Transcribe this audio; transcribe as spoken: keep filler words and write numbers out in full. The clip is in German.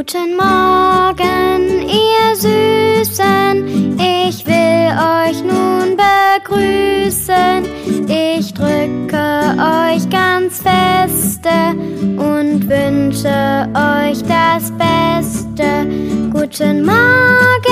Guten Morgen, ihr Süßen, ich will euch nun begrüßen. Ich drücke euch ganz feste und wünsche euch das Beste. Guten Morgen,